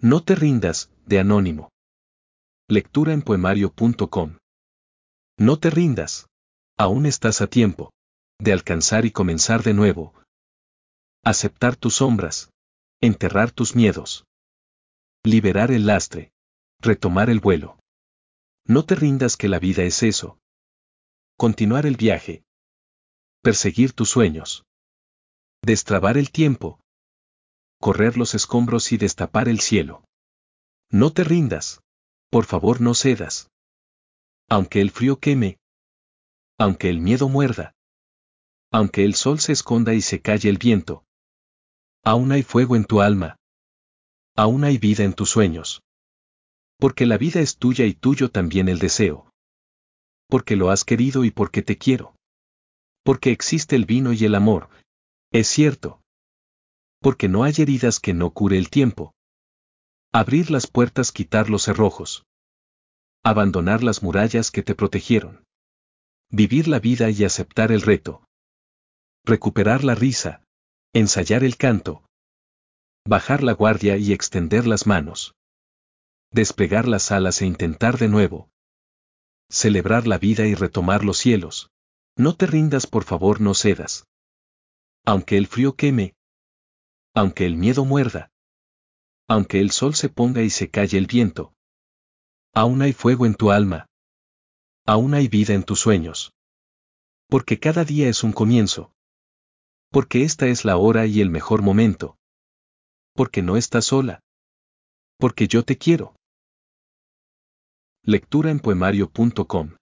No te rindas, de Anónimo. Lectura en poemario.com. No te rindas. Aún estás a tiempo de alcanzar y comenzar de nuevo. Aceptar tus sombras. Enterrar tus miedos. Liberar el lastre. Retomar el vuelo. No te rindas, que la vida es eso. Continuar el viaje. Perseguir tus sueños. Destrabar el tiempo. Correr los escombros y destapar el cielo. No te rindas. Por favor, no cedas. Aunque el frío queme. Aunque el miedo muerda. Aunque el sol se esconda y se calle el viento. Aún hay fuego en tu alma. Aún hay vida en tus sueños. Porque la vida es tuya y tuyo también el deseo. Porque lo has querido y porque te quiero. Porque existe el vino y el amor. Es cierto. Porque no hay heridas que no cure el tiempo. Abrir las puertas, quitar los cerrojos. Abandonar las murallas que te protegieron. Vivir la vida y aceptar el reto. Recuperar la risa. Ensayar el canto. Bajar la guardia y extender las manos. Desplegar las alas e intentar de nuevo. Celebrar la vida y retomar los cielos. No te rindas, por favor, no cedas. Aunque el frío queme. Aunque el miedo muerda. Aunque el sol se ponga y se calle el viento. Aún hay fuego en tu alma. Aún hay vida en tus sueños. Porque cada día es un comienzo. Porque esta es la hora y el mejor momento. Porque no estás sola. Porque yo te quiero. Lectura en poemario.com